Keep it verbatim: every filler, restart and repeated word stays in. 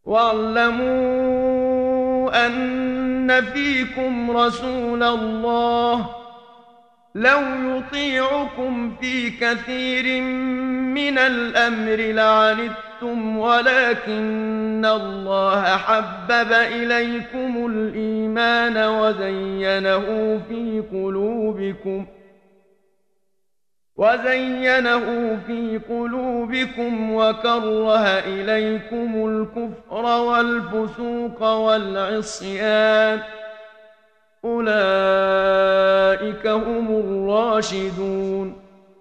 واعلموا أن فيكم رسول الله لو يطيعكم في كثير من الأمر لعنتم ولكن الله حبب إليكم الإيمان وزينه في قلوبكم وزينه في قلوبكم وكره إليكم الكفر والفسوق والعصيان أولئك هم الراشدون